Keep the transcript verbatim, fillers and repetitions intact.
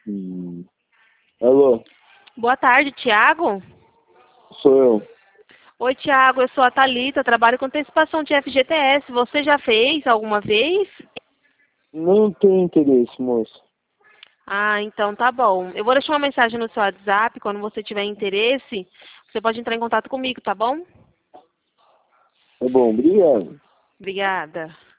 Hum. Alô, Boa tarde, Tiago. sou eu. Oi, Tiago, eu sou a Thalita, trabalho com antecipação de F G T S. Você já fez alguma vez? Não tenho interesse, moço. Ah, então tá bom. Eu vou deixar uma mensagem no seu WhatsApp. Quando você tiver interesse, você pode entrar em contato comigo, tá bom? Tá bom, obrigado. Obrigada.